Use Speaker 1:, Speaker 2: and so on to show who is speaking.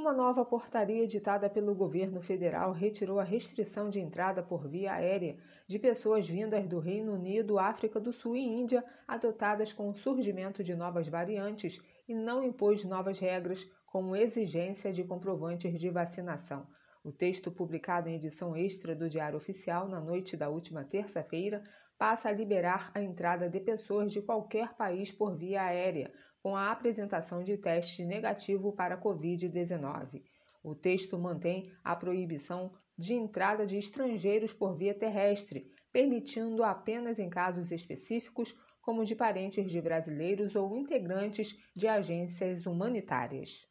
Speaker 1: Uma nova portaria editada pelo governo federal retirou a restrição de entrada por via aérea de pessoas vindas do Reino Unido, África do Sul e Índia, adotadas com o surgimento de novas variantes, e não impôs novas regras, como exigência de comprovantes de vacinação. O texto, publicado em edição extra do Diário Oficial na noite da última terça-feira, passa a liberar a entrada de pessoas de qualquer país por via aérea, com a apresentação de teste negativo para a Covid-19. O texto mantém a proibição de entrada de estrangeiros por via terrestre, permitindo apenas em casos específicos, como de parentes de brasileiros ou integrantes de agências humanitárias.